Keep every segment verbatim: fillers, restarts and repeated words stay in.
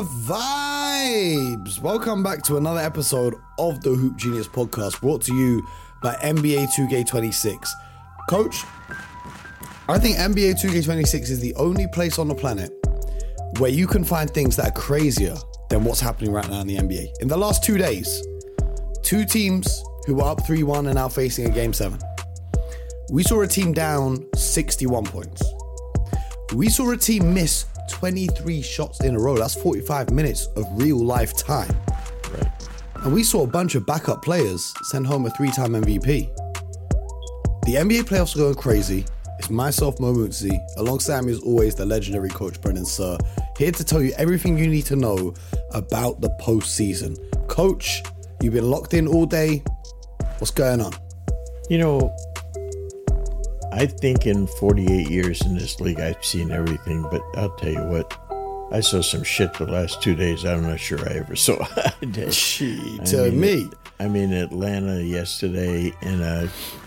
the vibes? Welcome back to another episode of the Hoop Genius podcast, brought to you by N B A two K twenty-six. Coach, I think N B A two K twenty-six is the only place on the planet where you can find things that are crazier than what's happening right now in the N B A. In the last two days, two teams who were up three one and now facing a game seven. We saw a team down sixty-one points. We saw a team miss twenty-three shots in a row. That's forty-five minutes of real life time. Right. And we saw a bunch of backup players send home a three-time M V P. The N B A playoffs are going crazy. It's myself, Mo Mootsie, alongside me as always, the legendary coach Brendan Sir, here to tell you everything you need to know about the postseason. Coach, you've been locked in all day. What's going on? You know, I think in forty-eight years in this league, I've seen everything, but I'll tell you what, I saw some shit the last two days I'm not sure I ever saw. Gee, I to mean, me. I mean, Atlanta yesterday in a,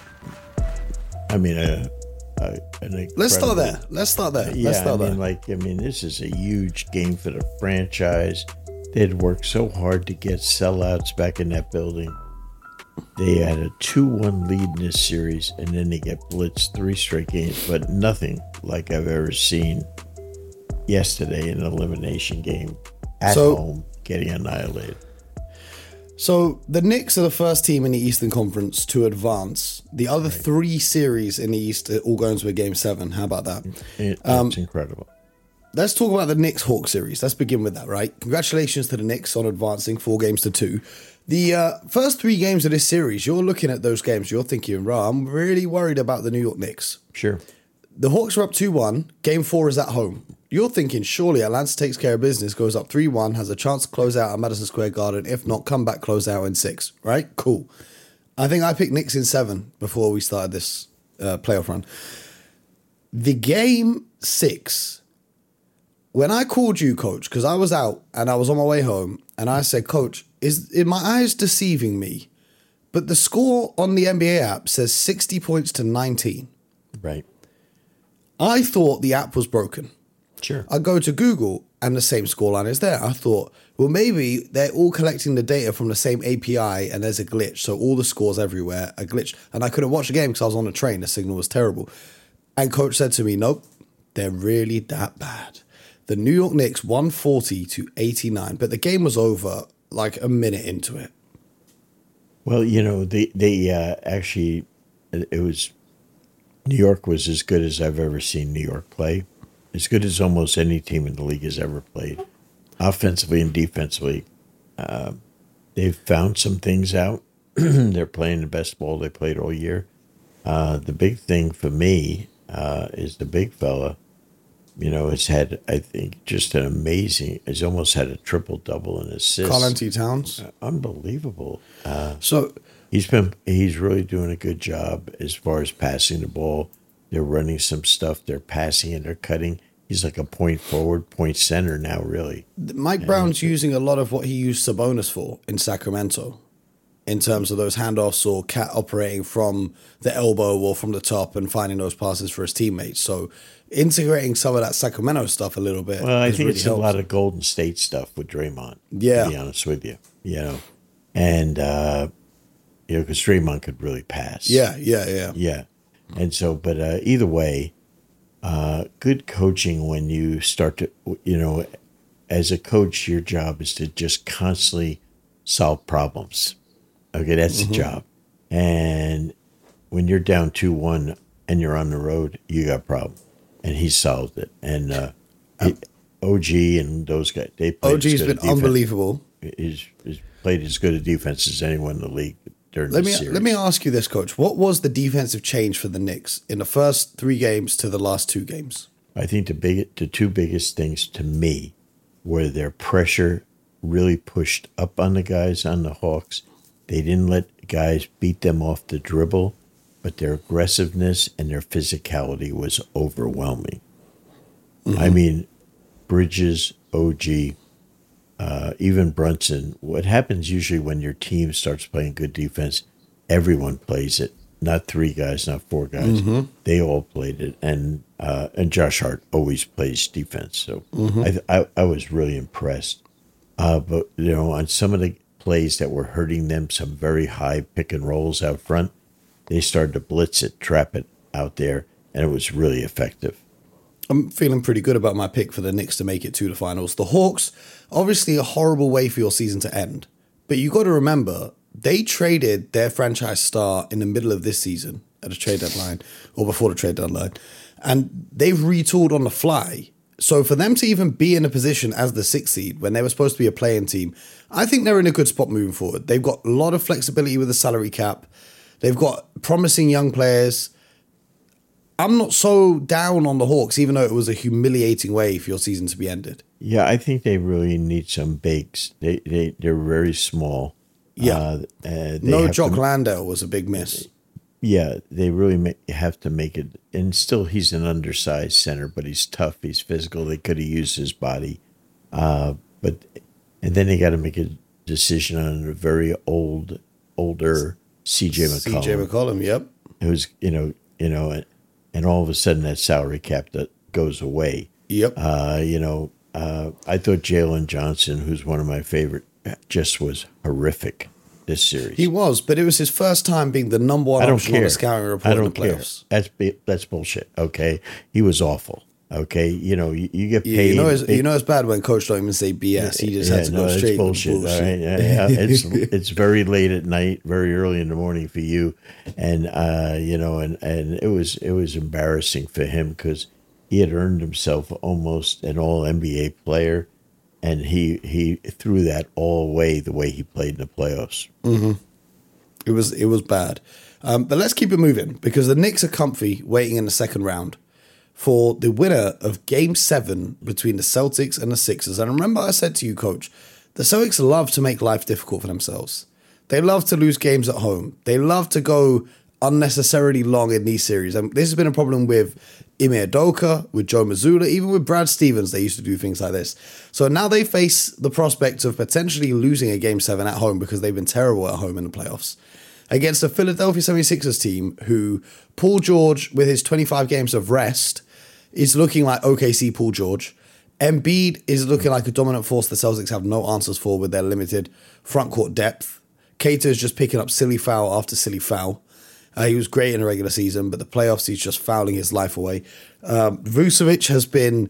I mean, a, a an Let's start there. Let's start there. Yeah, Let's start I mean, there. like, I mean, this is a huge game for the franchise. They'd worked so hard to get sellouts back in that building. They had a two one lead in this series, and then they get blitzed three straight games, but nothing like I've ever seen yesterday in an elimination game at So- home getting annihilated. So the Knicks are the first team in the Eastern Conference to advance. The other three series in the East are all going to a game seven. How about that? It, Um, it's incredible. Let's talk about the Knicks-Hawks series. Let's begin with that, right? Congratulations to the Knicks on advancing four games to two. The uh, first three games of this series, you're looking at those games, you're thinking, right, I'm really worried about the New York Knicks. Sure. The Hawks are up two one. Game four is at home. You're thinking, surely Atlanta takes care of business, goes up three one, has a chance to close out at Madison Square Garden. If not, come back, close out in six, right? Cool. I think I picked Knicks in seven before we started this uh, playoff run. The game six, when I called you, Coach, because I was out and I was on my way home, and I said, Coach, is, is my eyes deceiving me? But the score on the N B A app says sixty points to nineteen. Right. I thought the app was broken. Sure. I go to Google and the same scoreline is there. I thought, well, maybe they're all collecting the data from the same A P I and there's a glitch. So all the scores everywhere are glitched. And I couldn't watch the game because I was on a train. The signal was terrible. And Coach said to me, nope, they're really that bad. The New York Knicks one forty to eighty-nine, but the game was over like a minute into it. Well, you know, they, they uh, actually, it was, New York was as good as I've ever seen New York play. As good as almost any team in the league has ever played. Offensively and defensively, uh, they've found some things out. They're playing the best ball they played all year. Uh, the big thing for me uh, is the big fella. You know, has had, I think, just an amazing, has almost had a triple-double in assists. Karl-Anthony Towns. Uh, unbelievable. Uh, So he's been, he's really doing a good job as far as passing the ball. They're running some stuff. They're passing and they're cutting. He's like a point forward, point center now, really. Mike Brown's using a lot of what he used Sabonis for in Sacramento in terms of those handoffs or cat operating from the elbow or from the top and finding those passes for his teammates. So integrating some of that Sacramento stuff a little bit. Well, I has think really it's helped. a lot of Golden State stuff with Draymond. Yeah. To be honest with you, you know, and uh, you know, because Draymond could really pass. Yeah, yeah, yeah. Yeah. And so, but uh, either way, uh, good coaching when you start to, you know, as a coach, your job is to just constantly solve problems. Okay, that's Mm-hmm. the job. And when you're down two one and you're on the road, you got a problem. And he solved it. And uh, he, O G and those guys, they played O G's as good been a defense. unbelievable. He's, he's played as good a defense as anyone in the league during Let the me series. let me ask you this, Coach. What was the defensive change for the Knicks in the first three games to the last two games? I think the big, the two biggest things to me were their pressure really pushed up on the guys on the Hawks. They didn't let guys beat them off the dribble, but their aggressiveness and their physicality was overwhelming. Mm-hmm. I mean, Bridges, O G, uh, even Brunson. What happens usually when your team starts playing good defense, everyone plays it. Not three guys, not four guys. Mm-hmm. They all played it, and uh, and Josh Hart always plays defense. So mm-hmm. I, I I was really impressed. Uh, but, you know, on some of the plays that were hurting them, some very high pick and rolls out front, they started to blitz it, trap it out there, and it was really effective. I'm feeling pretty good about my pick for the Knicks to make it to the finals. The Hawks, obviously a horrible way for your season to end. But you got to remember, they traded their franchise star in the middle of this season at the trade deadline, or before the trade deadline. And they've retooled on the fly. So for them to even be in a position as the sixth seed when they were supposed to be a playing team, I think they're in a good spot moving forward. They've got a lot of flexibility with the salary cap. They've got promising young players. I'm not so down on the Hawks, even though it was a humiliating way for your season to be ended. Yeah, I think they really need some bigs. They, they, they're very small. Yeah. Uh, uh, no Jock to, Landale was a big miss. Yeah, they really make, have to make it. And still, he's an undersized center, but he's tough. He's physical. They could have used his body. Uh, but And then they got to make a decision on a very old, older C J McCollum. C J McCollum, yep. Who's, you know, you know, and all of a sudden that salary cap that goes away. Yep. Uh, you know, uh, I thought Jalen Johnson, who's one of my favorite, just was horrific this series. He was, but it was his first time being the number one I don't option care. on the scouting report I don't in the playoffs. care. That's that's bullshit. Okay, he was awful. Okay, you know, you, you get Yeah, paid. you know, it's, big, you know, it's bad when coach don't even say B S. He just yeah, had to no, go straight. It's bullshit. bullshit. All right? yeah, yeah. It's it's very late at night, very early in the morning for you, and uh, you know, and, and it was it was embarrassing for him because he had earned himself almost an All N B A player, and he he threw that all away the way he played in the playoffs. Mm-hmm. It was it was bad, um, but let's keep it moving because the Knicks are comfy waiting in the second round for the winner of Game seven between the Celtics and the Sixers. And remember I said to you, Coach, the Celtics love to make life difficult for themselves. They love to lose games at home. They love to go unnecessarily long in these series. And this has been a problem with Ime Udoka, with Joe Mazzulla, even with Brad Stevens. They used to do things like this. So now they face the prospect of potentially losing a Game seven at home because they've been terrible at home in the playoffs. Against the Philadelphia seventy-sixers team who Paul George, with his twenty-five games of rest, is looking like O K C Paul George. Embiid is looking like a dominant force the Celtics have no answers for with their limited front court depth. Cater is just picking up silly foul after silly foul. Uh, he was great in the regular season, but the playoffs, he's just fouling his life away. Um, Vucevic has been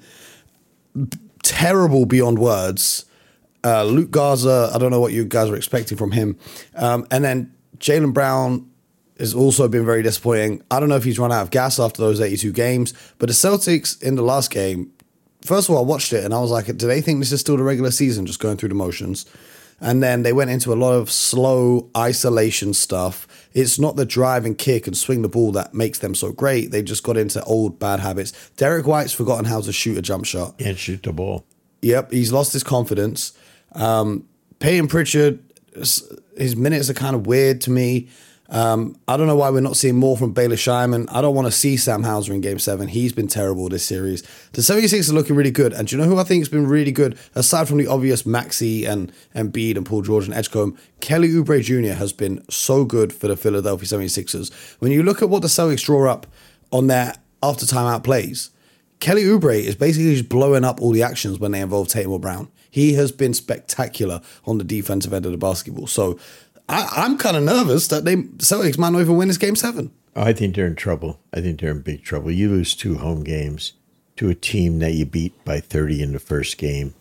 terrible beyond words. Uh, Luke Garza, I don't know what you guys are expecting from him. Um, and then Jaylen Brown has also been very disappointing. I don't know if he's run out of gas after those eighty-two games, but the Celtics in the last game, first of all, I watched it and I was like, do they think this is still the regular season, just going through the motions? And then they went into a lot of slow isolation stuff. It's not the drive and kick and swing the ball that makes them so great. They just got into old bad habits. Derek White's forgotten how to shoot a jump shot. Can't shoot the ball. Yep, he's lost his confidence. Um, Peyton Pritchard, his minutes are kind of weird to me. Um, I don't know why we're not seeing more from Baylor Scheinman. I don't want to see Sam Hauser in Game seven. He's been terrible this series. The seventy-sixers are looking really good. And do you know who I think has been really good? Aside from the obvious Maxey and Embiid and Paul George and Edgecombe, Kelly Oubre Junior has been so good for the Philadelphia seventy-sixers. When you look at what the Celtics draw up on their after timeout plays, Kelly Oubre is basically just blowing up all the actions when they involve Tatum or Brown. He has been spectacular on the defensive end of the basketball. So I, I'm kind of nervous that they Celtics might not even win this Game seven. I think they're in trouble. I think they're in big trouble. You lose two home games to a team that you beat by thirty in the first game,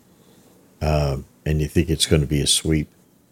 um, and you think it's going to be a sweep.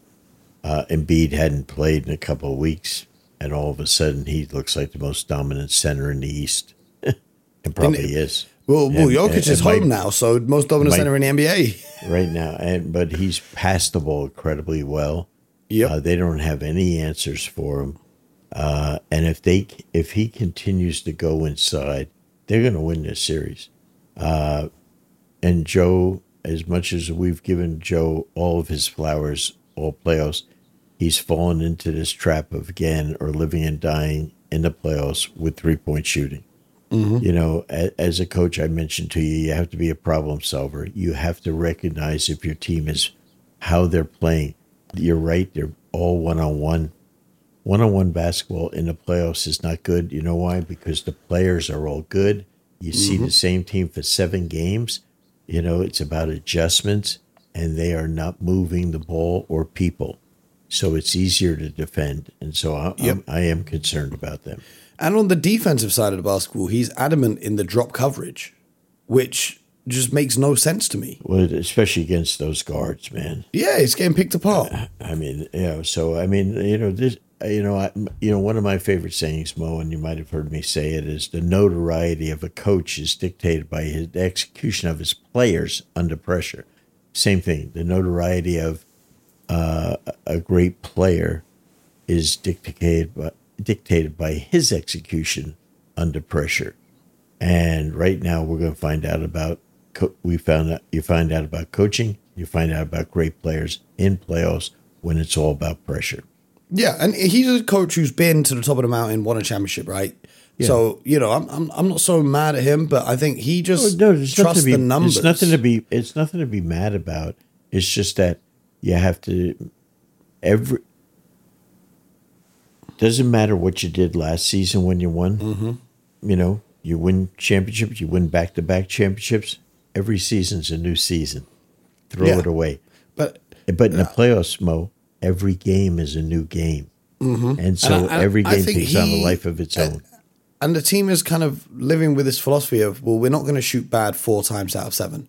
Uh, Embiid hadn't played in a couple of weeks, and all of a sudden he looks like the most dominant center in the East. And probably And- is. Well, well And- Jokic and- is and home might- now, so most dominant might- center in the N B A. right now, and but he's passed the ball incredibly well. Yep. Uh, they don't have any answers for him, uh, and if they if he continues to go inside, they're going to win this series. Uh, and Joe, as much as we've given Joe all of his flowers, all playoffs, he's fallen into this trap of again or living and dying in the playoffs with three point shooting. You know, a- as a coach, I mentioned to you, you have to be a problem solver. You have to recognize if your team is how they're playing. You're right. They're all one-on-one. One-on-one basketball in the playoffs is not good. You know why? Because the players are all good. You see the same team for seven games. You know, it's about adjustments. and they are not moving the ball or people. So it's easier to defend. And so I, Yep. I'm, I am concerned about them. And on the defensive side of the basketball, he's adamant in the drop coverage, which just makes no sense to me. Well, especially against those guards, man. Yeah, it's getting picked apart. I mean, you know, so I mean, you know, this, you know, I, you know, one of my favorite sayings, Mo, and you might have heard me say it, is the notoriety of a coach is dictated by his, the execution of his players under pressure. Same thing. The notoriety of uh, a great player is dictated by dictated by his execution under pressure. And right now, we're going to find out about. Co- we found out you find out about coaching. You find out about great players in playoffs when it's all about pressure. Yeah, and he's a coach who's been to the top of the mountain, won a championship, right? Yeah. So, you know, I'm, I'm I'm not so mad at him, but I think he just No, there's nothing trusts to be, the numbers. It's nothing to be. It's nothing to be mad about. It's just that you have to. Every doesn't matter what you did last season when you won. Mm-hmm. You know, you win championships. You win back to back championships. Every season's a new season. Throw Yeah. it away. But But in the playoffs, Mo, every game is a new game, mm-hmm. and so And I- I- every I game think takes on a he- life of its own. And the team is kind of living with this philosophy of, well, we're not going to shoot bad four times out of seven.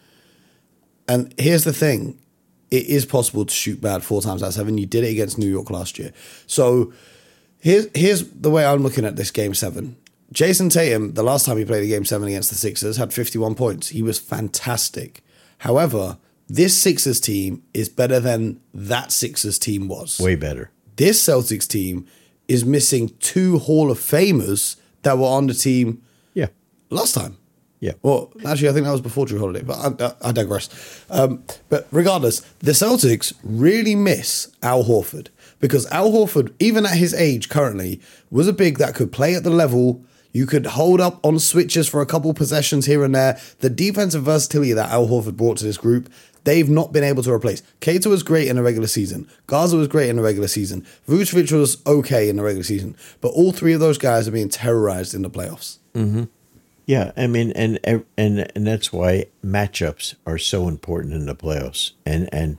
And here's the thing. It is possible to shoot bad four times out of seven. You did it against New York last year. So here's, here's the way I'm looking at this game seven. Jason Tatum, the last time he played a game seven against the Sixers, had fifty-one points. He was fantastic. However, this Sixers team is better than that Sixers team was. Way better. This Celtics team is missing two Hall of Famers that were on the team Yeah. last time. Yeah. Well, actually, I think that was before Drew Holiday, but I, I, I digress. Um, but regardless, the Celtics really miss Al Horford because Al Horford, even at his age currently, was a big that could play at the level. You could hold up on switches for a couple possessions here and there. The defensive versatility that Al Horford brought to this group, they've not been able to replace. Cater was great in the regular season. Garza was great in the regular season. Vucevic was okay in the regular season. But all three of those guys are being terrorized in the playoffs. Mm-hmm. Yeah, I mean, and and and that's why matchups are so important in the playoffs. And and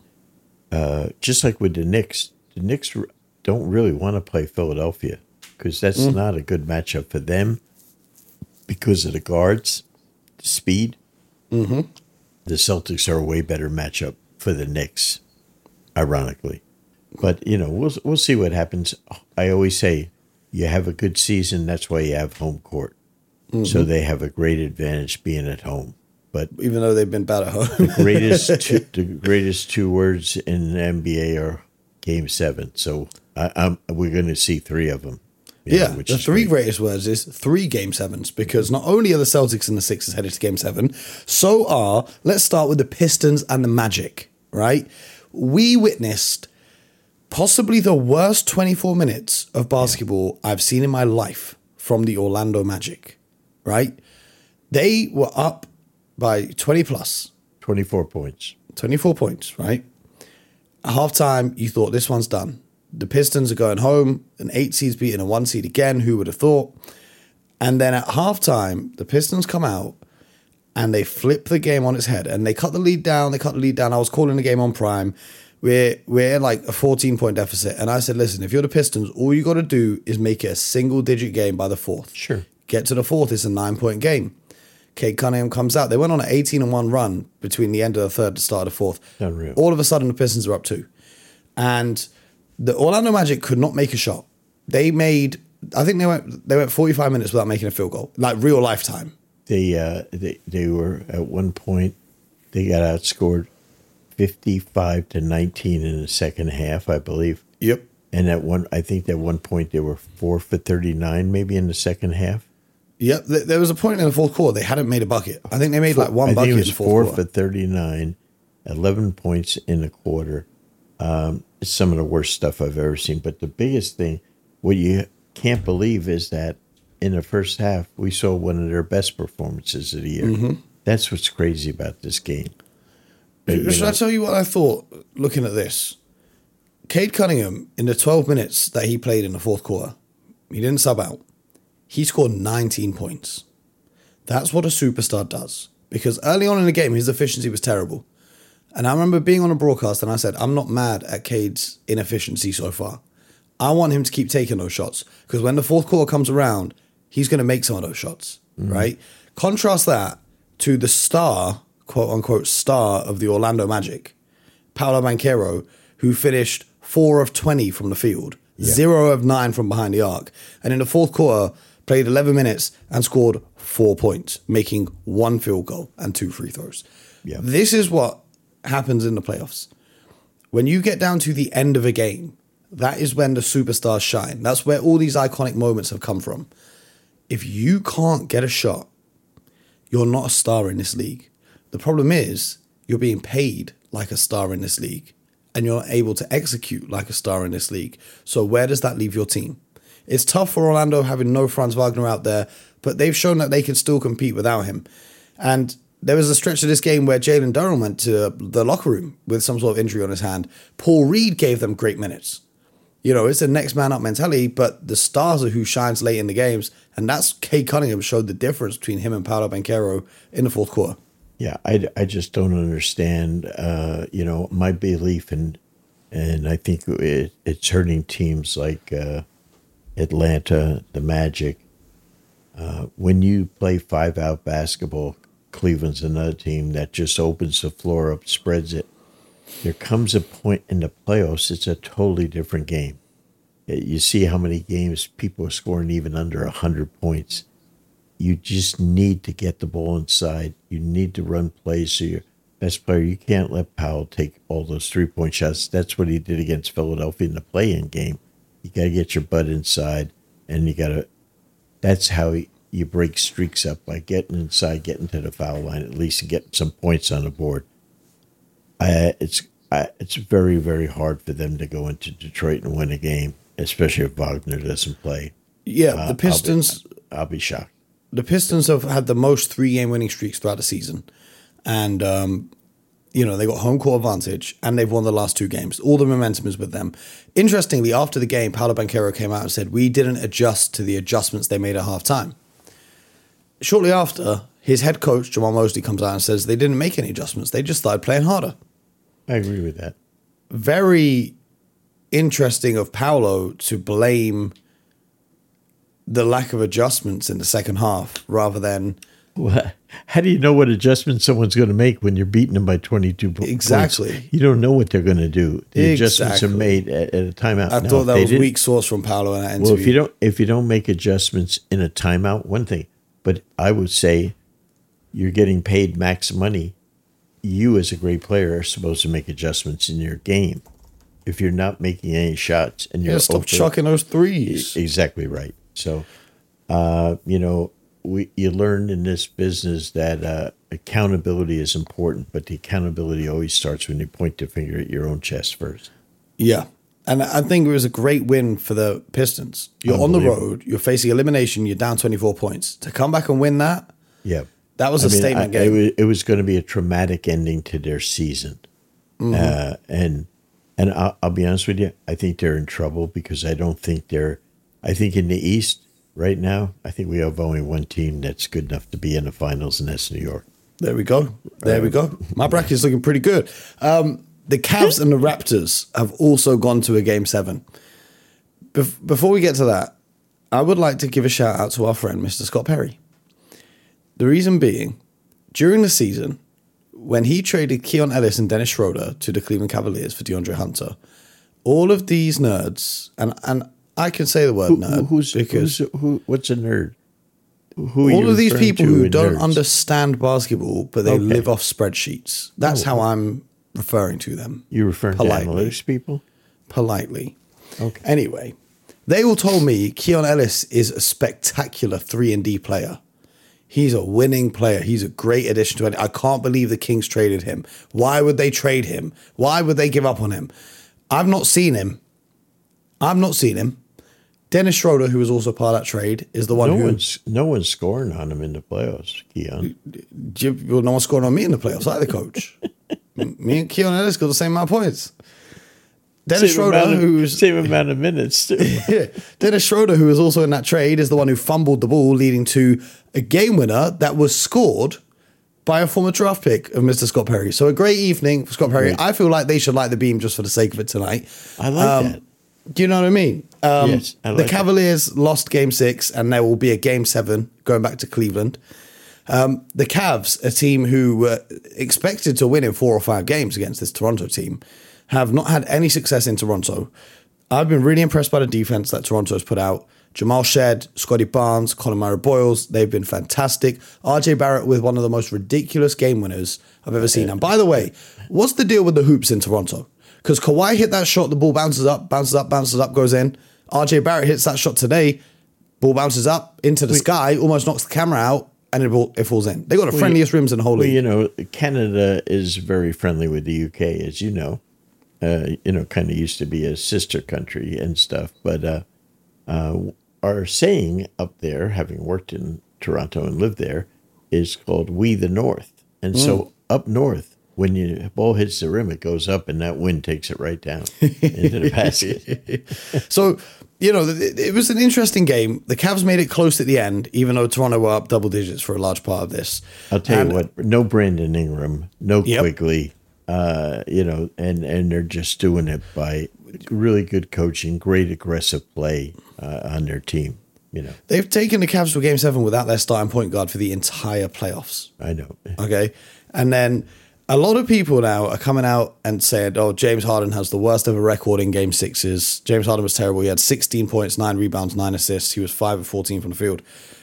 uh, just like with the Knicks, the Knicks don't really want to play Philadelphia because that's mm. not a good matchup for them because of the guards, the speed. Mm-hmm. The Celtics are a way better matchup for the Knicks, ironically. But, you know, we'll we'll see what happens. I always say you have a good season, that's why you have home court. Mm-hmm. So they have a great advantage being at home. But even though they've been bad at home. the greatest two, the greatest two words in the N B A are game seven. So I, I'm, we're going to see three of them. Yeah, know, which the is three great. greatest words is three game sevens because not only are the Celtics and the Sixers headed to game seven, so are, let's start with the Pistons and the Magic, right? We witnessed possibly the worst twenty-four minutes of basketball yeah. I've seen in my life from the Orlando Magic, right? They were up by twenty plus. twenty-four points. twenty-four points, right? At halftime, you thought this one's done. The Pistons are going home, an eight seed's beating a one seed again, who would have thought? And then at halftime, the Pistons come out and they flip the game on its head and they cut the lead down, they cut the lead down. I was calling the game on Prime. We're, we're like a fourteen point deficit. And I said, listen, if you're the Pistons, all you got to do is make it a single digit game by the fourth. Sure. Get to the fourth, it's a nine point game. Cade Cunningham comes out. They went on an eighteen and one run between the end of the third and the start of the fourth. Unreal. All of a sudden, the Pistons are up two. And the Orlando Magic could not make a shot. They made, I think they went they went forty-five minutes without making a field goal, like real lifetime. They uh, they they were at one point they got outscored fifty-five to nineteen in the second half, I believe. Yep. And at one, I think at one point they were four for thirty-nine, maybe in the second half. Yep. There was a point in the fourth quarter they hadn't made a bucket. I think they made like one I bucket think it was in the fourth four quarter. for thirty-nine, eleven points in a quarter. Um, it's some of the worst stuff I've ever seen. But the biggest thing, what you can't believe is that in the first half, we saw one of their best performances of the year. Mm-hmm. That's what's crazy about this game. But, Should know, I tell you what I thought looking at this? Cade Cunningham, in the twelve minutes that he played in the fourth quarter, he didn't sub out. He scored nineteen points. That's what a superstar does. Because early on in the game, his efficiency was terrible. And I remember being on a broadcast and I said, I'm not mad at Cade's inefficiency so far. I want him to keep taking those shots because when the fourth quarter comes around, he's going to make some of those shots, mm-hmm. right? Contrast that to the star, quote unquote, star of the Orlando Magic, Paolo Banchero, who finished four of twenty from the field, yeah. zero of nine from behind the arc. And in the fourth quarter, played eleven minutes and scored four points, making one field goal and two free throws. Yeah. This is what happens in the playoffs. When you get down to the end of a game, that is when the superstars shine. That's where all these iconic moments have come from. If you can't get a shot, you're not a star in this league. The problem is you're being paid like a star in this league and you're not able to execute like a star in this league. So where does that leave your team? It's tough for Orlando having no Franz Wagner out there, but they've shown that they can still compete without him. And there was a stretch of this game where Jalen Duren went to the locker room with some sort of injury on his hand. Paul Reed gave them great minutes. You know, it's a next man up mentality, but the stars are who shines late in the games. And that's Cade Cunningham showed the difference between him and Paolo Banchero in the fourth quarter. Yeah, I, I just don't understand, uh, you know, my belief in, and I think it, it's hurting teams like uh, Atlanta, the Magic. Uh, when you play five-out basketball, Cleveland's another team that just opens the floor up, spreads it. There comes a point in the playoffs, it's a totally different game. You see how many games people are scoring even under one hundred points. You just need to get the ball inside. You need to run plays so your best player. You can't let Powell take all those three-point shots. That's what he did against Philadelphia in the play-in game. You got to get your butt inside, and you got to – that's how he, you break streaks up, by getting inside, getting to the foul line at least, and getting some points on the board. I, it's I, it's very, very hard for them to go into Detroit and win a game, especially if Wagner doesn't play. Yeah, uh, the Pistons... I'll be, I'll be shocked. The Pistons have had the most three-game winning streaks throughout the season. And, um, you know, they got home court advantage, and they've won the last two games. All the momentum is with them. Interestingly, after the game, Paolo Banchero came out and said, we didn't adjust to the adjustments they made at halftime. Shortly after, his head coach, Jamal Mosley, comes out and says they didn't make any adjustments. They just started playing harder. I agree with that. Very interesting of Paolo to blame the lack of adjustments in the second half rather than... Well, how do you know what adjustments someone's going to make when you're beating them by twenty-two points? Exactly. You don't know what they're going to do. The exactly. adjustments are made at, at a timeout. I now, thought that was weak sauce from Paolo in that interview. Well, if you don't, if you don't make adjustments in a timeout, one thing. But I would say you're getting paid max money. You, as a great player, are supposed to make adjustments in your game. If you're not making any shots and you're yeah, stop open, chucking those threes. Exactly right. So, uh, you know, we you learn in this business that uh, accountability is important, but the accountability always starts when you point the finger at your own chest first. Yeah. And I think it was a great win for the Pistons. You're on the road, you're facing elimination, you're down twenty-four points. To come back and win that, yeah, that was I a mean, statement I, game. It was, it was going to be a traumatic ending to their season. Mm-hmm. Uh, and and I'll, I'll be honest with you, I think they're in trouble because I don't think they're, I think in the East right now, I think we have only one team that's good enough to be in the finals, and that's New York. There we go. There uh, we go. My bracket's looking pretty good. Um, The Cavs and the Raptors have also gone to a game seven. Bef- before we get to that, I would like to give a shout out to our friend, Mister Scott Perry. The reason being, during the season, when he traded Keon Ellis and Dennis Schroeder to the Cleveland Cavaliers for DeAndre Hunter, all of these nerds, and, and I can say the word who, nerd who's, because who's, who, what's a nerd? Who all of these people who don't nerds? understand basketball, but they okay. live off spreadsheets. That's oh. how I'm referring to them. You're referring politely. to analytics people? Politely. Okay. Anyway, they all told me Keon Ellis is a spectacular three and D player. He's a winning player. He's a great addition to it. I can't believe the Kings traded him. Why would they trade him? Why would they give up on him? I've not seen him. I've not seen him. Dennis Schroeder, who was also part of that trade, is the one no who... One's, no one's scoring on him in the playoffs, Keon. Well, no one's scoring on me in the playoffs either, coach. Me and Keon Ellis got the same amount of points. Dennis same Schroeder, of, who's... Same amount of minutes, too. yeah. Dennis Schroeder, who was also in that trade, is the one who fumbled the ball, leading to a game winner that was scored by a former draft pick of Mister Scott Perry. So a great evening for Scott Perry. Great. I feel like they should light the beam just for the sake of it tonight. I like Um, that. Do you know what I mean? Um, Yes, I like the it. Cavaliers lost game six, and there will be a game seven going back to Cleveland. Um, the Cavs, a team who were expected to win in four or five games against this Toronto team, have not had any success in Toronto. I've been really impressed by the defense that Toronto's put out. Jamal Shed, Scotty Barnes, Colin Murray-Boyles, they've been fantastic. R J Barrett with one of the most ridiculous game winners I've ever seen. And by the way, what's the deal with the hoops in Toronto? Because Kawhi hit that shot, the ball bounces up, bounces up, bounces up, goes in. R J Barrett hits that shot today, ball bounces up into the sky, almost knocks the camera out, and it, ball, it falls in. They got the Well, friendliest rims in the whole Well, league. you know, Canada is very friendly with the U K, as you know. Uh, you know, kind of used to be a sister country and stuff. But uh, uh, our saying up there, having worked in Toronto and lived there, is called "We the North." And so up north, when the ball hits the rim, it goes up, and that wind takes it right down into the basket. So, you know, it, it was an interesting game. The Cavs made it close at the end, even though Toronto were up double digits for a large part of this. I'll tell And- you what, no Brandon Ingram, no Yep. Quigley, uh, you know, and, and they're just doing it by really good coaching, great aggressive play uh, on their team, you know. They've taken the Cavs to a game seven without their starting point guard for the entire playoffs. I know. Okay. And then a lot of people now are coming out and saying, oh, James Harden has the worst ever record in game sixes. James Harden was terrible. He had sixteen points, nine rebounds, nine assists. He was five of fourteen from the field.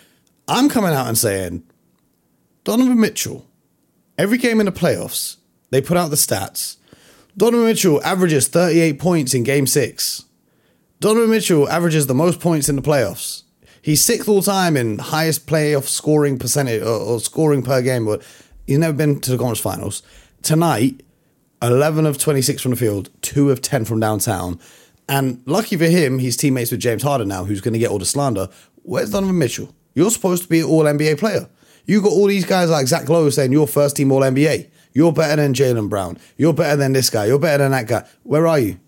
I'm coming out and saying, Donovan Mitchell, every game in the playoffs, they put out the stats. Donovan Mitchell averages thirty-eight points in game six. Donovan Mitchell averages the most points in the playoffs. He's sixth all time in highest playoff scoring percentage or, or scoring per game, but he's never been to the conference finals. Tonight, eleven of twenty-six from the field, two of ten from downtown. And lucky for him, he's teammates with James Harden now, who's going to get all the slander. Where's Donovan Mitchell? You're supposed to be an all N B A player. You got all these guys like Zach Lowe saying you're first team all N B A. You're better than Jaylen Brown. You're better than this guy. You're better than that guy. Where are you?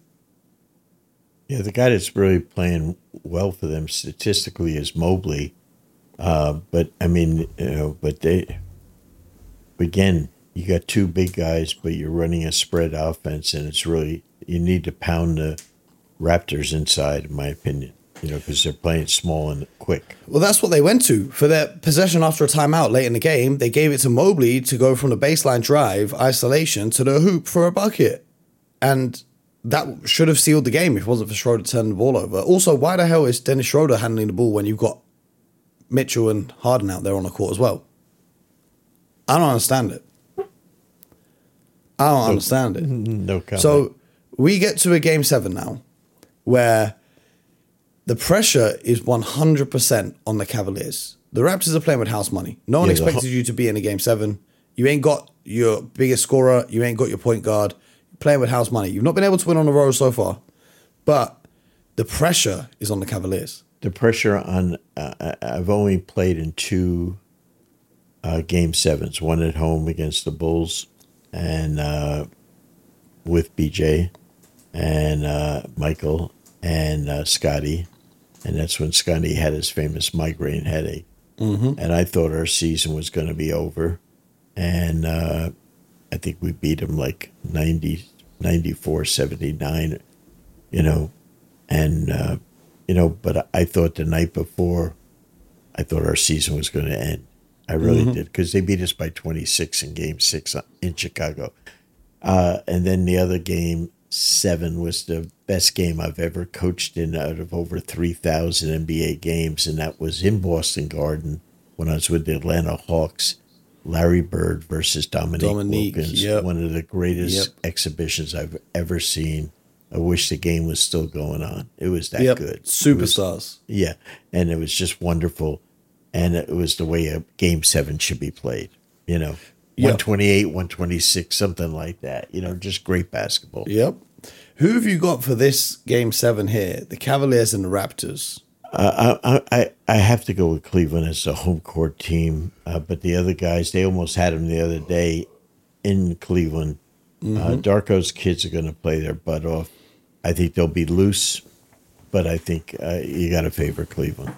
Yeah, the guy that's really playing well for them statistically is Mobley. Uh, but, I mean, you know, but they, again, you got two big guys, but you're running a spread offense, and it's really, you need to pound the Raptors inside, in my opinion, you know, because they're playing small and quick. Well, that's what they went to. For their possession after a timeout late in the game, they gave it to Mobley to go from the baseline drive, isolation, to the hoop for a bucket. And that should have sealed the game if it wasn't for Schroeder turning the ball over. Also, why the hell is Dennis Schroeder handling the ball when you've got Mitchell and Harden out there on the court as well? I don't understand it. I don't understand it. No comment. So we get to a game seven now where the pressure is one hundred percent on the Cavaliers. The Raptors are playing with house money. No one Yeah, the expected ho- you to be in a game seven. You ain't got your biggest scorer. You ain't got your point guard. You're playing with house money. You've not been able to win on the road so far. But the pressure is on the Cavaliers. the pressure on, uh, I've only played in two uh, game sevens, one at home against the Bulls and uh, with B J and uh, Michael and uh, Scotty. And that's when Scotty had his famous migraine headache. Mm-hmm. And I thought our season was going to be over. And uh, I think we beat him like ninety, ninety-four, seventy-nine, you know. And, uh, you know, but I thought the night before, I thought our season was going to end. I really mm-hmm. did, because they beat us by twenty-six in game six in Chicago. Uh, and then the other game, seven, was the best game I've ever coached in out of over three thousand N B A games. And that was in Boston Garden when I was with the Atlanta Hawks. Larry Bird versus Dominique, Dominique Wilkins. Yep. One of the greatest Yep. exhibitions I've ever seen. I wish the game was still going on. It was that Yep. good. Superstars. It was, yeah. And it was just wonderful. And it was the way a game seven should be played, you know, Yep. one twenty-eight, one twenty-six, something like that, you know, just great basketball. Yep. Who have you got for this game seven here? The Cavaliers and the Raptors. Uh, I, I I have to go with Cleveland as a home court team, uh, but the other guys, they almost had them the other day in Cleveland. Mm-hmm. Uh, Darko's kids are going to play their butt off. I think they'll be loose, but I think uh, you got to favor Cleveland.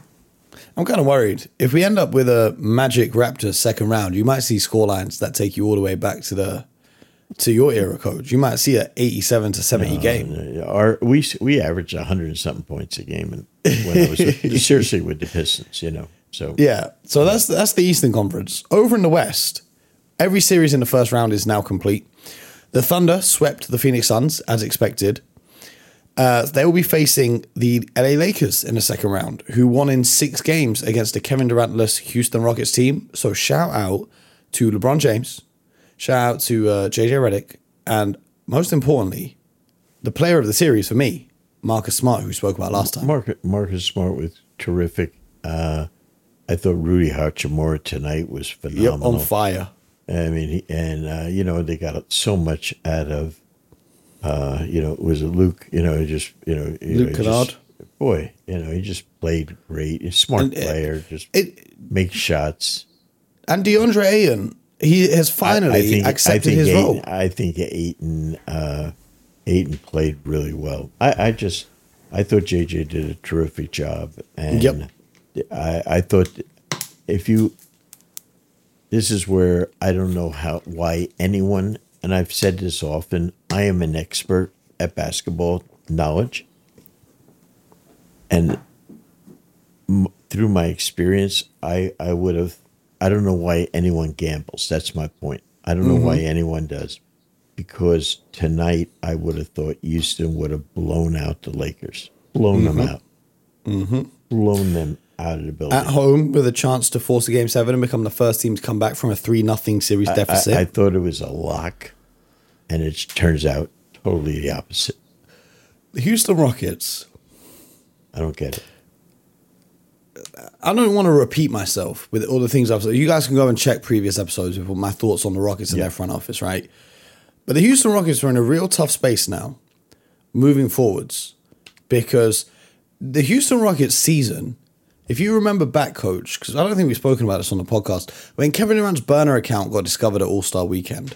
I'm kind of worried. If we end up with a Magic Raptors second round, you might see scorelines that take you all the way back to the to your era, coach. You might see a eighty-seven to seventy Uh, game. Our we we averaged a hundred and something points a game, and when I was with, seriously with the Pistons, you know. So Yeah, so that's that's the Eastern Conference. Over in the West, every series in the first round is now complete. The Thunder swept the Phoenix Suns as expected. Uh, they will be facing the L A Lakers in the second round, who won in six games against the Kevin Durant-less Houston Rockets team. So shout out to LeBron James, shout out to uh, J J Redick, and most importantly, the player of the series for me, Marcus Smart, who we spoke about last time. Marcus, Marcus Smart was terrific. Uh, I thought Rudy Hachimura tonight was Yep, phenomenal. on fire. I mean, he, and uh, you know, they got so much out of, uh, you know, was it Luke? You know, just you know, you Luke know, Kennard? just- boy, you know, he just played great. He's a smart And, uh, player, just It, make shots. and DeAndre Ayton, he has finally I, I think, accepted I think his Ayton, role. I think Aiton, uh, Aiton played really well. I, I just, I thought J J did a terrific job, and Yep. I, I thought if you, this is where I don't know how why anyone, and I've said this often. I am an expert at basketball knowledge, and m- through my experience, I I would have. I don't know why anyone gambles. That's my point. I don't know why anyone does, because tonight I would have thought Houston would have blown out the Lakers, blown them out, mm-hmm. blown them out of the building. At home with a chance to force a game seven and become the first team to come back from a three nothing series deficit. I, I thought it was a lock, and it turns out totally the opposite. the Houston Rockets, I don't get it. I don't want to repeat myself with all the things I've said. You guys can go and check previous episodes with my thoughts on the Rockets and Yeah. their front office, right? But the Houston Rockets are in a real tough space now, moving forwards, because the Houston Rockets season, if you remember back, coach, because I don't think we've spoken about this on the podcast, when Kevin Durant's burner account got discovered at All-Star Weekend,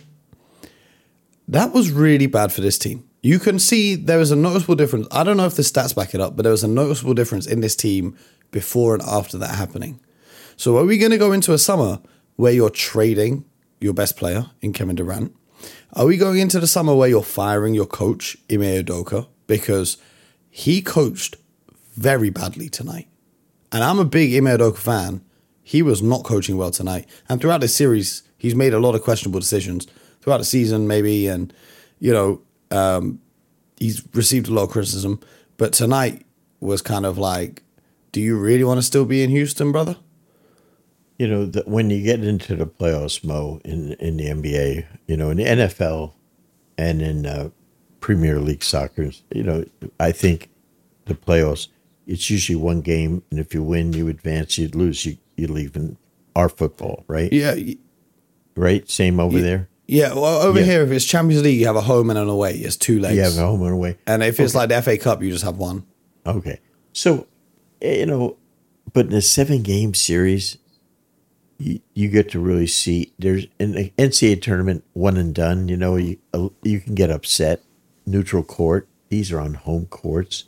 that was really bad for this team. You can see there was a noticeable difference. I don't know if the stats back it up, but there was a noticeable difference in this team before and after that happening. So are we going to go into a summer where you're trading your best player in Kevin Durant? Are we going into the summer where you're firing your coach, Ime Udoka, because he coached very badly tonight? And I'm a big Ime Udoka fan. He was not coaching well tonight. And throughout this series, he's made a lot of questionable decisions. Throughout the season, maybe, and, you know, um, he's received a lot of criticism. But tonight was kind of like, do you really want to still be in Houston, brother? You know, the, when you get into the playoffs, Mo, in in the N B A, you know, in the N F L and in uh, Premier League soccer, you know, I think the playoffs, it's usually one game, and if you win, you advance. You lose, you you leave. In our football, right? Yeah. y- Right? Same over there? Yeah. Well, over Yeah. here, if it's Champions League, you have a home and an away. It's two legs. You have a home and away. And if it's like the F A Cup, you just have one. Okay. So, eh, you know, but in a seven game series, you, you get to really see there's in the N C A A tournament, one and done, you know, you, uh, you can get upset. Neutral court, these are on home courts.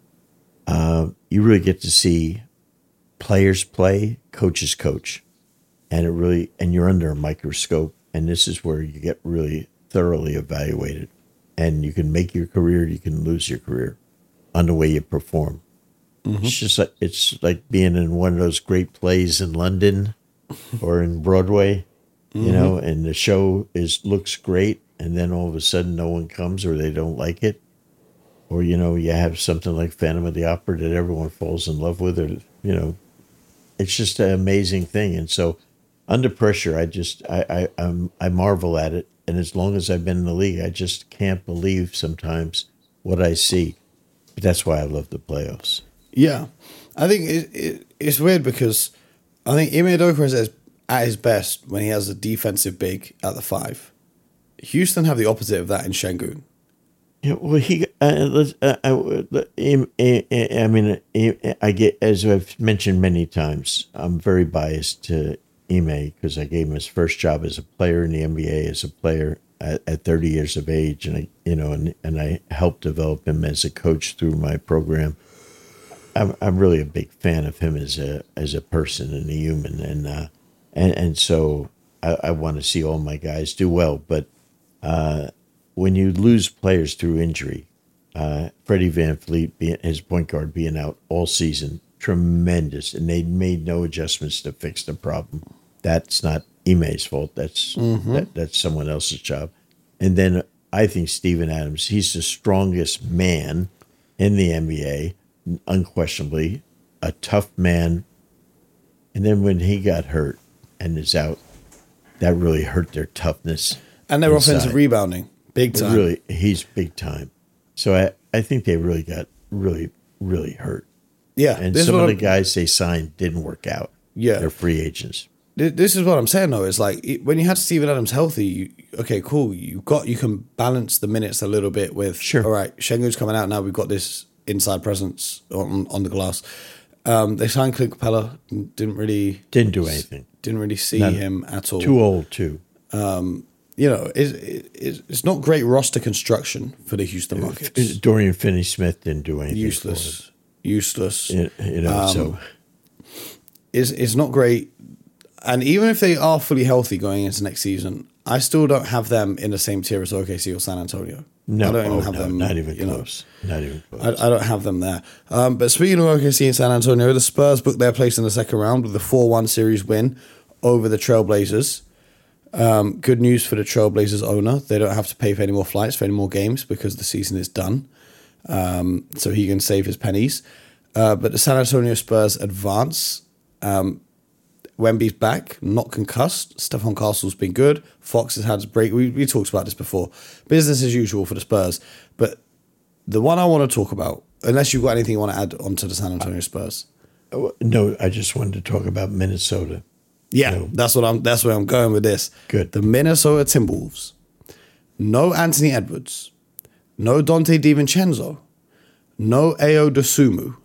Uh, you really get to see players play, coaches coach. And it really, and you're under a microscope. And this is where you get really thoroughly evaluated. And you can make your career, you can lose your career on the way you perform. It's just like it's like being in one of those great plays in London or in Broadway, you know, and the show is looks great, and then all of a sudden no one comes or they don't like it, or you know you have something like Phantom of the Opera that everyone falls in love with, or you know, it's just an amazing thing. And so under pressure, I just I I I'm, I marvel at it, and as long as I've been in the league, I just can't believe sometimes what I see. But that's why I love the playoffs. Yeah. I think it, it, it's weird because I think Ime Udoka is at his best when he has a defensive big at the five. Houston have the opposite of that in Şengün. Yeah, well, he. Uh, let's, uh, I, I, I mean, I get as I've mentioned many times. I'm very biased to Ime because I gave him his first job as a player in the N B A as a player at, at thirty years of age, and I, you know, and and I helped develop him as a coach through my program. I'm I'm really a big fan of him as a as a person and a human, and uh, and and so I, I want to see all my guys do well. But uh, when you lose players through injury, uh, Freddie VanVleet, being, his point guard, being out all season, tremendous, and they made no adjustments to fix the problem. That's not Ime's fault. That's mm-hmm. that, that's someone else's job. And then I think Steven Adams, he's the strongest man in the N B A, unquestionably, a tough man. And then when he got hurt and is out, that really hurt their toughness. And their inside. Offensive rebounding, big time. Really, he's big time. So I, I think they really got really, really hurt. Yeah. And some of the I'm, guys they signed didn't work out. Yeah. They're free agents. This is what I'm saying, though. Is like when you had Steven Adams healthy, you, okay, cool. You got you can balance the minutes a little bit with. Sure. All right, Şengün's coming out now. We've got this inside presence on on the glass. Um, they signed Clint Capella. Didn't really didn't do anything. Didn't really see None, him at all. Too old too. Um, you know, it's, it's it's not great roster construction for the Houston Rockets. Dorian Finney-Smith didn't do anything. Useless. Useless. You, you know, um, so it's it's not great. And even if they are fully healthy going into next season, I still don't have them in the same tier as O K C or San Antonio. No, I don't even oh, have no, them. Not even you close. Know, not even close. I, I don't have them there. Um, but speaking of O K C and San Antonio, the Spurs booked their place in the second round with a four one series win over the Trailblazers. Um, good news for the Trailblazers owner. They don't have to pay for any more flights for any more games because the season is done. Um, so he can save his pennies. Uh, but the San Antonio Spurs advance. Um, Wemby's back, not concussed. Stephon Castle's been good. Fox has had his break. We, we talked about this before. Business as usual for the Spurs. But the one I want to talk about, unless you've got anything you want to add onto the San Antonio Spurs. No, I just wanted to talk about Minnesota. Yeah, no. that's what I'm. That's where I'm going with this. Good. The Minnesota Timberwolves. No Anthony Edwards. No Dante DiVincenzo. No Ayo Dosunmu.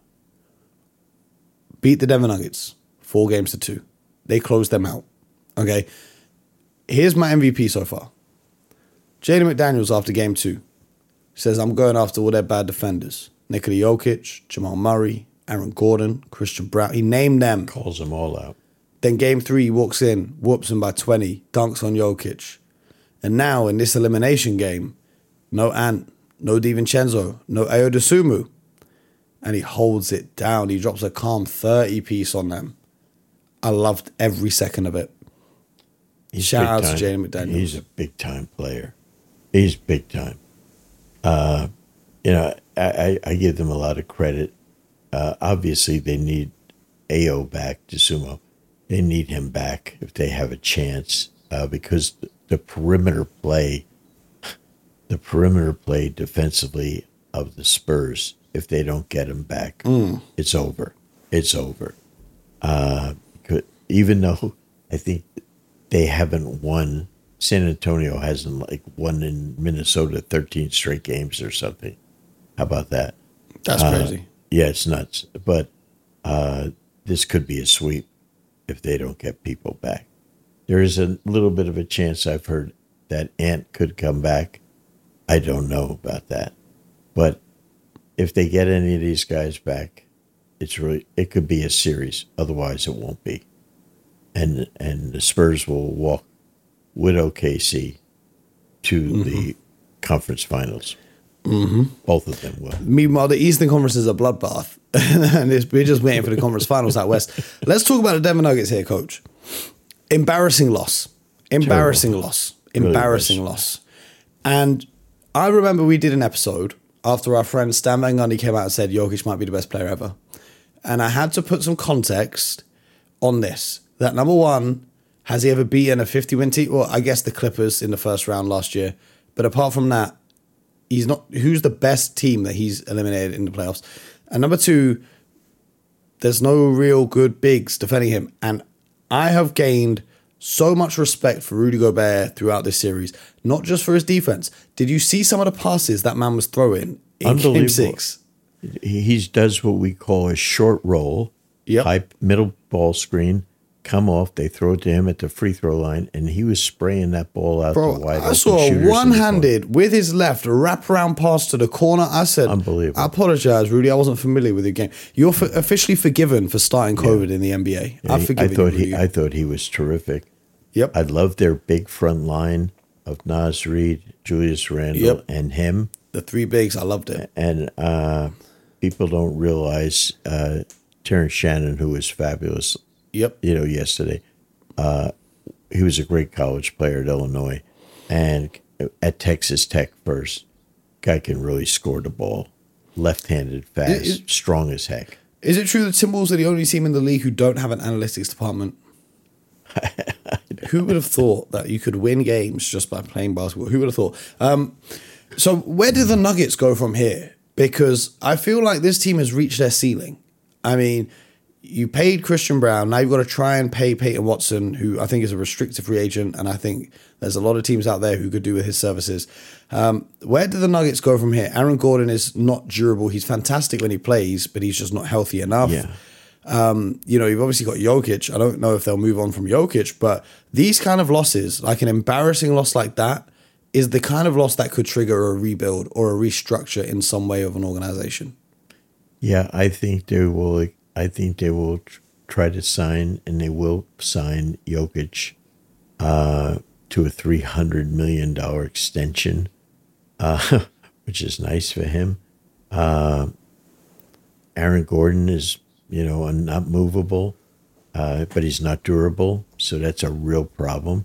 Beat the Denver Nuggets four games to two. They closed them out. Okay. Here's my M V P so far. Jaden McDaniels after game two says, I'm going after all their bad defenders. Nikola Jokic, Jamal Murray, Aaron Gordon, Christian Brown. He named them. Calls them all out. Then game three, he walks in, whoops him by twenty, dunks on Jokic. And now in this elimination game, no Ant, no DiVincenzo, no Ayo Dosunmu. And he holds it down. He drops a calm thirty piece on them. I loved every second of it. He's Shout out time. to Jaden McDaniels. He's a big time player. He's big time. Uh, you know, I, I, I give them a lot of credit. Uh, obviously, they need Ayo back, Dosunmu. They need him back if they have a chance uh, because the, the perimeter play, the perimeter play defensively of the Spurs, if they don't get him back, mm. it's over. It's over. Uh, even though I think they haven't won, San Antonio hasn't like won in Minnesota thirteen straight games or something. How about that? That's uh, crazy. Yeah, it's nuts. But uh, this could be a sweep if they don't get people back. There is a little bit of a chance I've heard that Ant could come back. I don't know about that. But if they get any of these guys back, it's really it could be a series. Otherwise, it won't be. And and the Spurs will walk with O K C to mm-hmm. the conference finals. Mm-hmm. Both of them will. Meanwhile, the Eastern Conference is a bloodbath, and it's, we're just waiting for the conference finals out west. Let's talk about the Denver Nuggets here, Coach. Embarrassing loss. Embarrassing Terrible. loss. Embarrassing really loss. And I remember we did an episode after our friend Stan Van Gundy came out and said Jokic might be the best player ever. And I had to put some context on this. That number one, has he ever beaten a fifty-win team? Well, I guess the Clippers in the first round last year. But apart from that, he's not. Who's the best team that he's eliminated in the playoffs? And number two, there's no real good bigs defending him. And I have gained so much respect for Rudy Gobert throughout this series, not just for his defense. Did you see some of the passes that man was throwing in game six? He does what we call a short roll, yep. type middle ball screen, come off. They throw it to him at the free throw line, and he was spraying that ball out Bro, to wide I open saw a shooters in the one-handed with his left wraparound pass to the corner. I said, Unbelievable. I apologize, Rudy. I wasn't familiar with your game. You're f- officially forgiven for starting COVID in the N B A. Yeah, I he- forgive I thought you, he, Rudy. I thought he was terrific. Yep. I love their big front line of Nas Reed, Julius Randle, Yep. and him. The three bigs, I loved it. And uh, people don't realize uh, Terrence Shannon, who was fabulous, Yep. you know, yesterday. Uh, he was a great college player at Illinois, and at Texas Tech first. Guy can really score the ball, left-handed, fast, It- it- strong as heck. Is it true that Timberwolves are the only team in the league who don't have an analytics department? Who would have thought that you could win games just by playing basketball? Who would have thought? Um, so where do the Nuggets go from here? Because I feel like this team has reached their ceiling. I mean, you paid Christian Brown. Now you've got to try and pay Peyton Watson, who I think is a restricted free agent. And I think there's a lot of teams out there who could do with his services. Um, where do the Nuggets go from here? Aaron Gordon is not durable. He's fantastic when he plays, but he's just not healthy enough. Yeah. Um, you know, you've obviously got Jokic. I don't know if they'll move on from Jokic, but these kind of losses, like an embarrassing loss like that, is the kind of loss that could trigger a rebuild or a restructure in some way of an organization. Yeah, I think they will. I think they will tr- try to sign, and they will sign Jokic uh, to a three hundred million dollar extension, uh, which is nice for him. Uh, Aaron Gordon is, you know, not movable, uh, but he's not durable, so that's a real problem.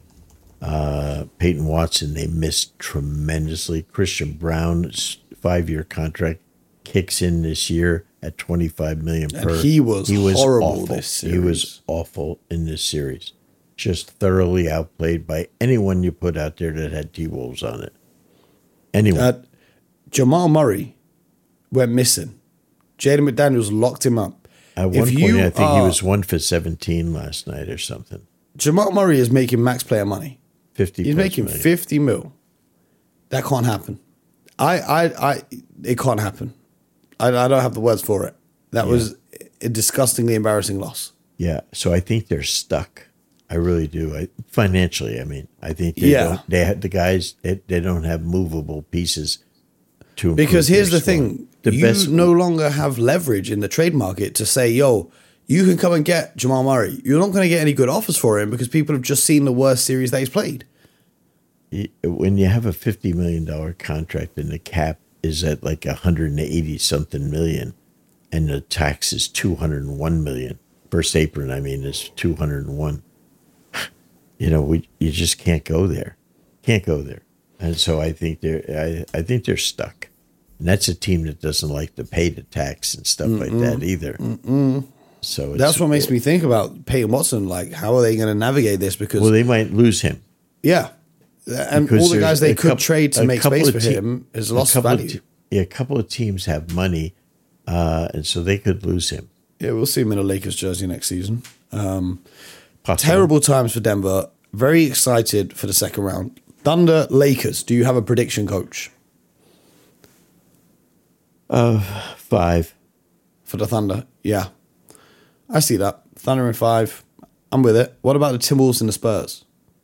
Uh, Peyton Watson, they missed tremendously. Christian Brown's five-year contract kicks in this year at twenty-five million dollars And per. he was horrible awful. this He was series. awful in this series. Just thoroughly outplayed by anyone you put out there that had T-Wolves on it. Anyone. Uh, Jamal Murray went missing. Jaden McDaniels locked him up. At one if point, you I think he are- was one for seventeen last night or something. Jamal Murray is making max player money. fifty He's plus making million. fifty mil. That can't happen. I, I, I, it can't happen. I, I don't have the words for it. That was a disgustingly embarrassing loss. Yeah, so I think they're stuck. I really do. I, financially, I mean, I think they Yeah. don't. They had the guys. They, they don't have movable pieces to improve Because here's their the squad. thing: The you best. no longer have leverage in the trade market to say, "Yo, you can come and get Jamal Murray." You're not going to get any good offers for him because people have just seen the worst series that he's played. When you have a fifty million dollar contract and the cap is at like one hundred eighty something million, and the tax is two hundred one million. First apron, I mean, is two hundred one. You know, we you just can't go there, can't go there, and so I think they're I, I think they're stuck, and that's a team that doesn't like to pay the tax and stuff Mm-mm. like that either. Mm-mm. So it's, That's what makes me think about Peyton Watson. Like, how are they going to navigate this? Because well, they might lose him. yeah, and Because all the there's guys they a could coup- trade to a make couple space of for te- him has a lost couple of value. te- yeah, a couple of teams have money, uh, and so they could lose him. Yeah, we'll see him in a Lakers jersey next season. Um, Possible. terrible times for Denver. Very excited for the second round. Thunder, Lakers. Do you have a prediction, Coach, Uh, five. for the Thunder? Yeah, I see that. Thunder in five. I'm with it. What about the Timberwolves and the Spurs?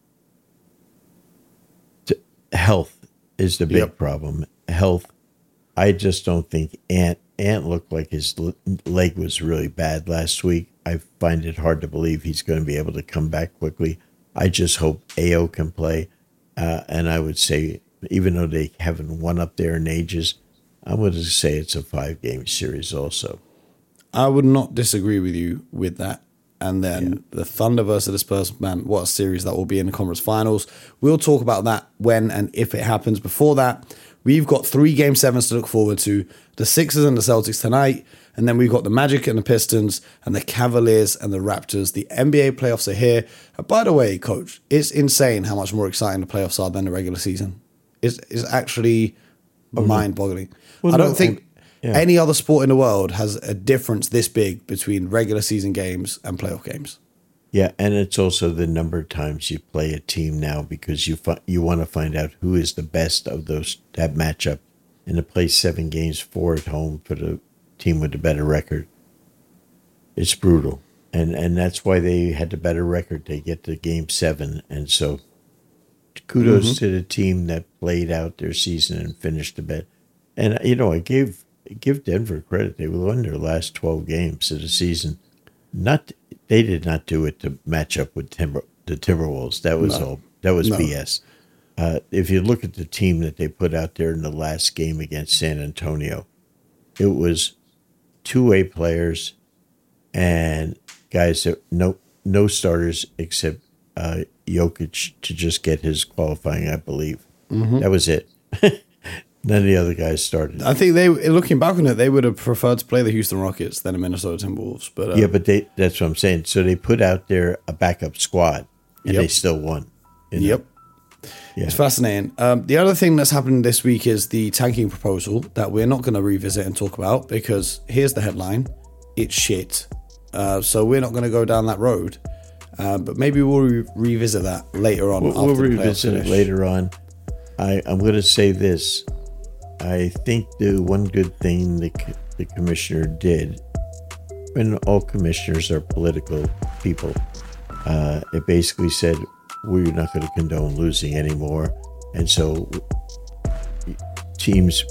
T- Health is the big Yep. problem. Health. I just don't think Ant Ant looked like his l- leg was really bad last week. I find it hard to believe he's going to be able to come back quickly. I just hope A O can play, uh, and I would say, even though they haven't won up there in ages, I'm going to say it's a five game series also. I would not disagree with you with that. And then the Thunder versus the Spurs, man, what a series that will be in the conference finals. We'll talk about that when and if it happens. Before that, we've got three game sevens to look forward to. The Sixers and the Celtics tonight. And then we've got the Magic and the Pistons and the Cavaliers and the Raptors. The N B A playoffs are here. And by the way, Coach, it's insane how much more exciting the playoffs are than the regular season. It's, it's actually mind-boggling. Well, I don't no, think... and- yeah. Any other sport in the world has a difference this big between regular season games and playoff games. Yeah, and it's also the number of times you play a team now because you fi- you want to find out who is the best of those that matchup, and to play seven games, four at home for the team with the better record. It's brutal. and and that's why they had the better record. They get to game seven, and so kudos mm-hmm. to the team that played out their season and finished the bet. And you know, I gave give Denver credit; they won their last twelve games of the season. Not they did not do it to match up with Timber, the Timberwolves. That was no. all. That was no. B S. Uh, if you look at the team that they put out there in the last game against San Antonio, it was two-way players and guys that no no starters except uh, Jokic to just get his qualifying, I believe. Mm-hmm. That was it. None of the other guys started. I think they, looking back on it, they would have preferred to play the Houston Rockets than the Minnesota Timberwolves. But uh, yeah, but they that's what I'm saying. So they put out there a backup squad, and yep. they still won. You know? Yep. Yeah. It's fascinating. Um, the other thing that's happened this week is the tanking proposal that we're not going to revisit and talk about because here's the headline. It's shit. Uh, so we're not going to go down that road. Uh, but maybe we'll re- revisit that later on. We'll, we'll revisit it later on. I, I'm going to say this. I think the one good thing the, the commissioner did, and all commissioners are political people, uh, it basically said, we're not going to condone losing anymore. And so teams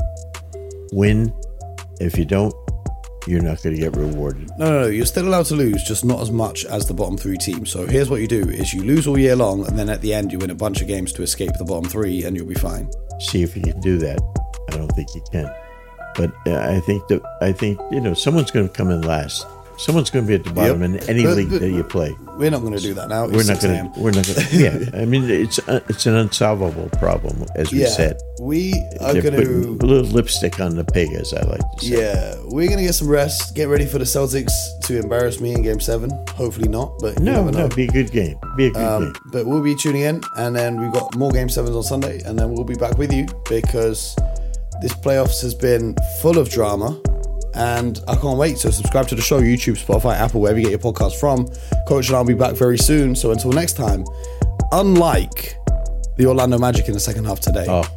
win. If you don't, you're not going to get rewarded. No, no, no. You're still allowed to lose, just not as much as the bottom three teams. So here's what you do is you lose all year long, and then at the end you win a bunch of games to escape the bottom three, and you'll be fine. See if you can do that. I don't think you can. But uh, I think that I think, you know, someone's going to come in last. Someone's going to be at the bottom yep. in any but, league but that you play. We're not going to do that now. We're not going to. We're not going to. Yeah, I mean, it's uh, it's an unsolvable problem, as we yeah, said. We are going to a little lipstick on the pig, as I like to say. Yeah, we're going to get some rest. Get ready for the Celtics to embarrass me in Game Seven. Hopefully not, but no, you never know. no, be a good game. Be a good um, game. But we'll be tuning in, and then we've got more Game Sevens on Sunday, and then we'll be back with you because this playoffs has been full of drama. And I can't wait. So subscribe to the show, YouTube, Spotify, Apple, wherever you get your podcast from. Coach and I'll be back very soon. So until next time, unlike the Orlando Magic in the second half today. Oh.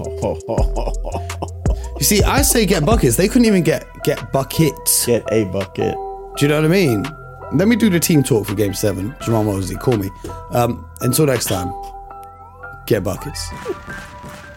You see, I say get buckets. They couldn't even get, get buckets. Get a bucket. Do you know what I mean? Let me do the team talk for Game seven. Jamal Mosley, call me. Um, until next time, get buckets.